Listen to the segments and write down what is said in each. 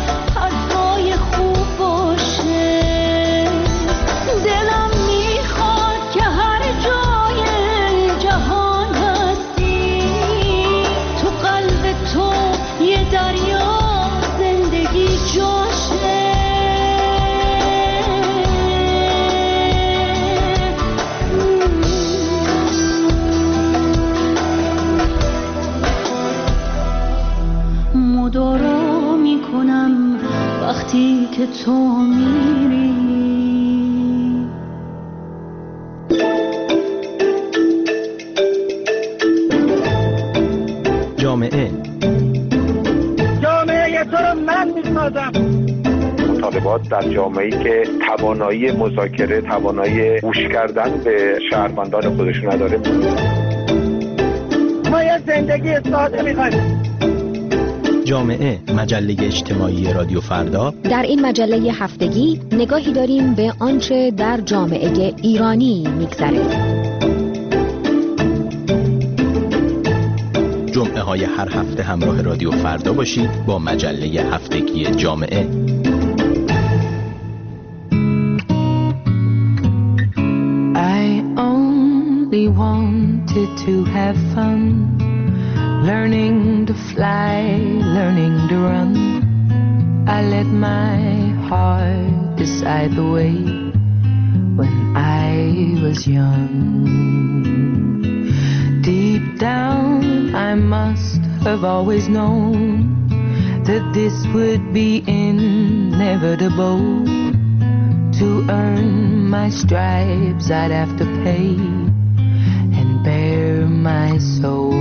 فضای خوب باشه. دلم میخواد که هر جای جهان هستی، تو قلب تو یه دریا زندگی جاشه. مدارا میکنم وقتی که تو میری. جامعه تو رو من میسازم. مطالبات در جامعه‌ای که توانایی مذاکره، توانایی گوش کردن به شهروندان خودش نداره. ما یه زندگی ساده می‌خوایم. جامعه، مجله اجتماعی رادیو فردا. در این مجله هفتگی نگاهی داریم به آنچه در جامعه ایرانی می‌گذره. جمعه های هر هفته همراه رادیو فردا باشید با مجله هفتگی جامعه. I only wanted to have fun, learning to fly, learning to run. I let my heart decide the way when I was young. Deep down I must have always known that this would be inevitable. To earn my stripes I'd have to pay and bare my soul.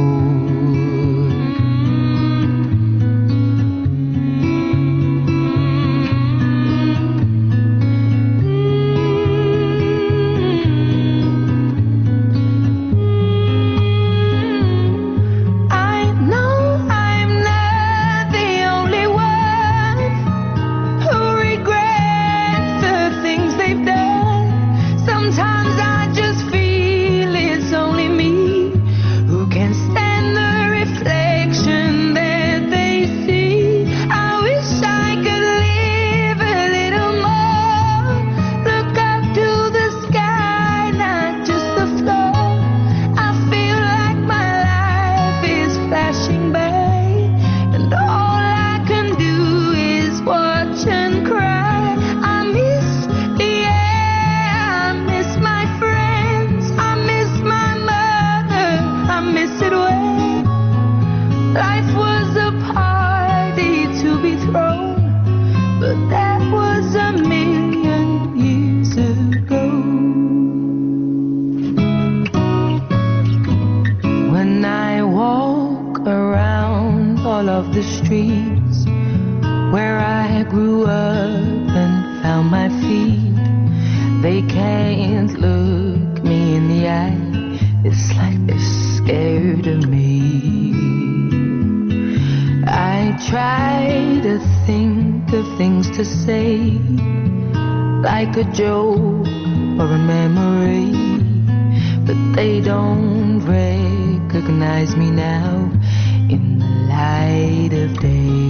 Like a joke or a memory, but they don't recognize me now in the light of day.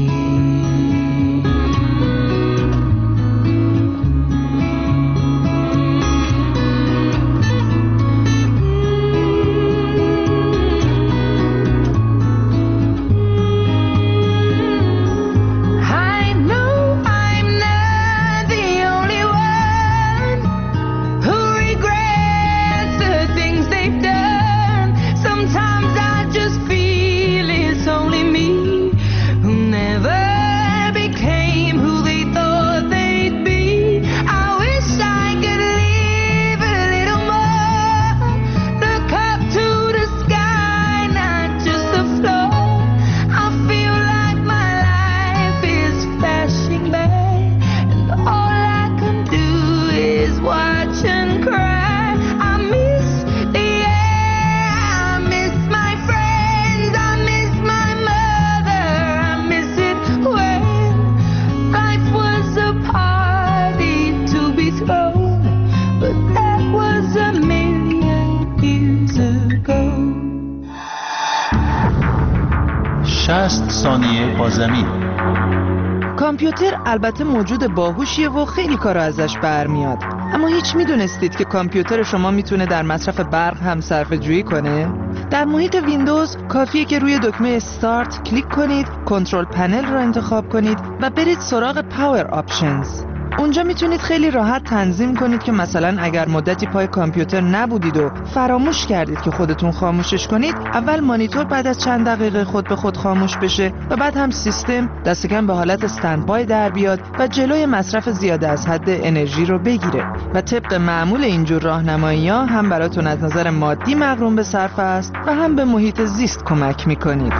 کامپیوتر البته موجود باهوشیه و خیلی کارا ازش برمیاد، اما هیچ میدونستید که کامپیوتر شما میتونه در مصرف برق هم صرفه جویی کنه؟ در محیط ویندوز کافیه که روی دکمه استارت کلیک کنید، کنترل پنل رو انتخاب کنید و برید سراغ پاور آپشنز. اونجا میتونید خیلی راحت تنظیم کنید که مثلا اگر مدتی پای کامپیوتر نبودید و فراموش کردید که خودتون خاموشش کنید، اول مانیتور بعد از چند دقیقه خود به خود خاموش بشه و بعد هم سیستم دست کم به حالت استندبای در بیاد و جلوی مصرف زیاده از حد انرژی رو بگیره و طبق معمول اینجور راهنمایی‌ها هم براتون از نظر مادی مغروم به صرفه است و هم به محیط زیست کمک میکنید.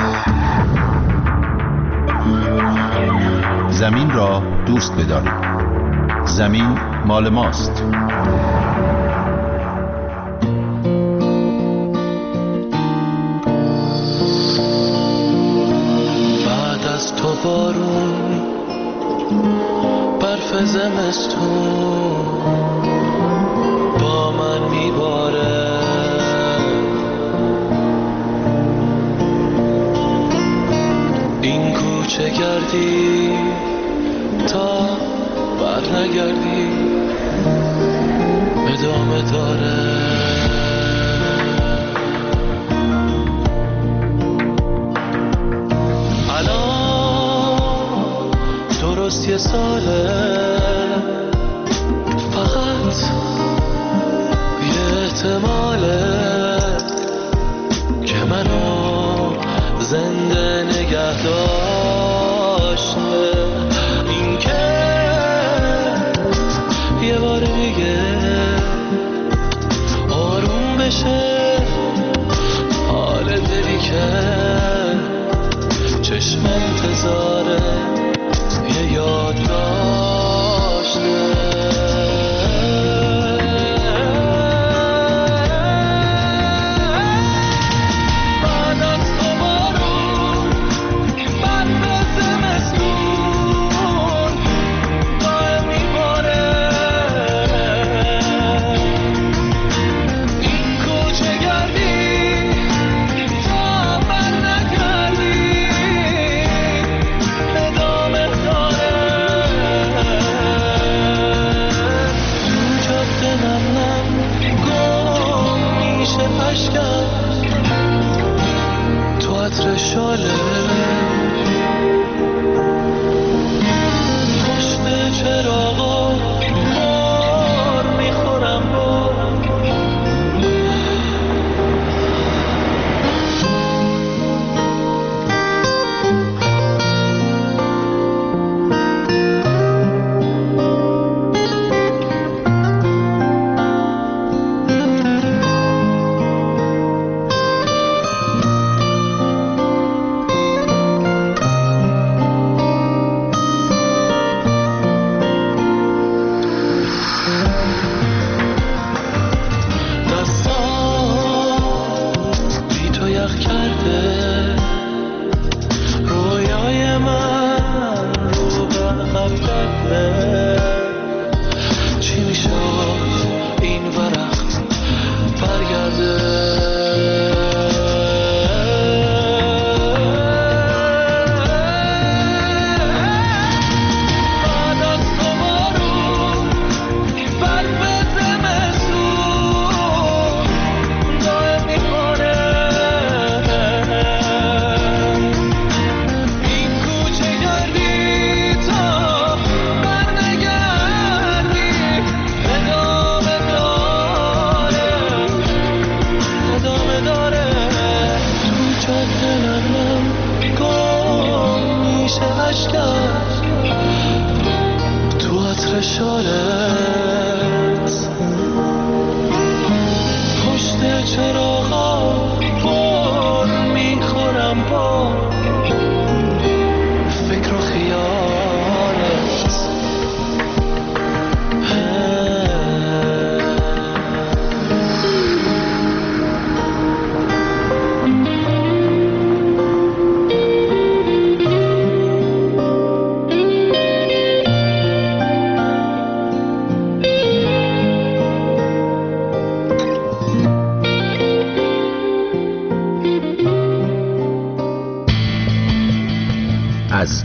زمین را دوست بدارید. زمین مال ماست. بعد از تو بارون، برف زمستون با من میباره. این کوچه گردی تا بر نگردی ادامه داره. الان درست 1 ساله، فقط یه احتماله که منو زنده نگه داشته. این که یه بار دیگه آروم بشه حال دلی که چشم انتظاره یه یاد داشته. بعد از تو بارون، بعد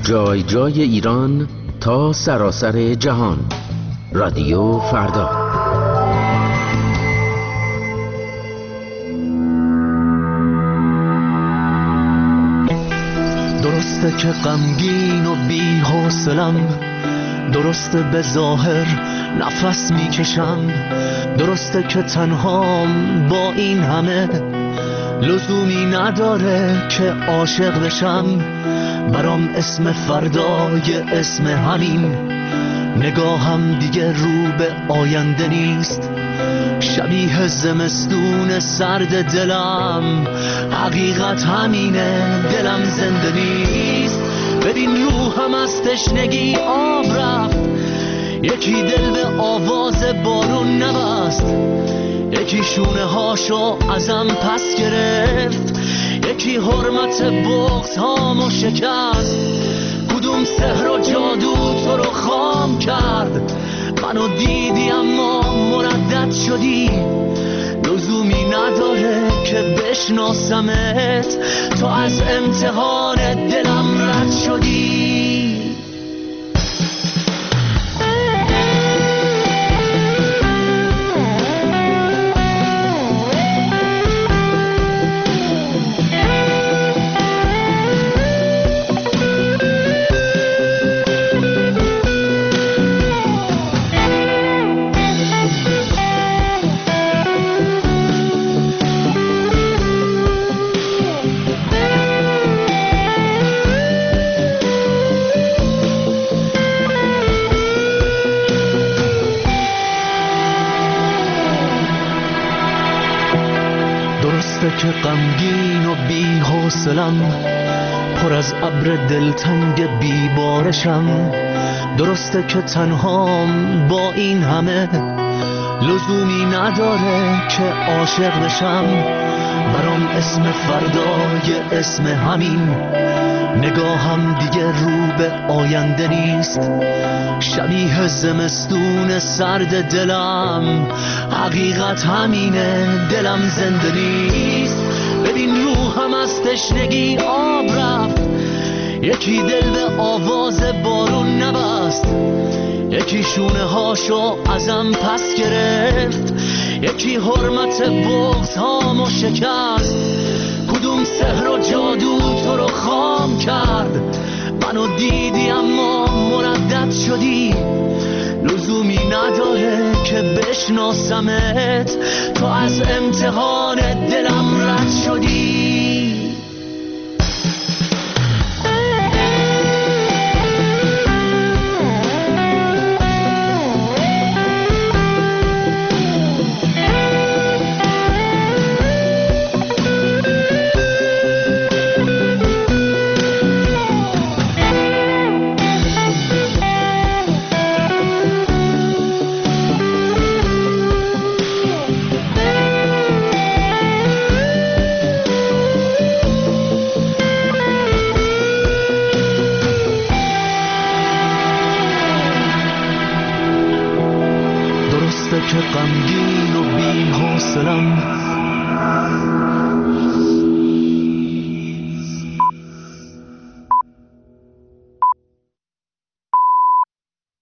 جای جای ایران تا سراسر جهان. رادیو فردا. درسته که غمگین و بی حوصلم، درسته به ظاهر نفس میکشم، درسته که تنهام با این همه، لزومی نداره که عاشق بشم. برام اسم فردای اسم همین، نگاهم دیگه رو به آینده نیست، شبیه زمستون سرد دلم. حقیقت همینه، دلم زنده نیست. ببین روحم از تشنگی آب رفت، یکی دل به آواز بارون نبست، یکی شونه هاشو ازم پس گرفت، یکی حرمت بغض هامو شکست. کدوم سحر و جادو تو رو خام کرد؟ منو دیدی اما مردد شدی، لزومی نداره که بشناسمت، تو از امتحان دلم رد شدی. که غمگین و بی حوصلم، پر از ابر دلتنگ بی بارشم، درسته که تنهام با این همه، لزومی نداره که عاشق بشم. برام اسم فردای اسم همین، نگاهم دیگه رو به آینده نیست، شبیه زمستون سرد دلم. حقیقت همینه، دلم زنده نیست. ببین روحم از تشنگی آب رفت، یکی دل به آواز بارون نبست، یکی شونه هاشو ازم پس گرفت، یکی حرمت بغض هامو شکست. کدوم سحر و جادو تو رو خام کرد؟ منو دیدی اما مردد شدی، لزومی نداره که بشناسمت، تو از امتحان دلم رد شدی. که غمگین و بی حوصلم،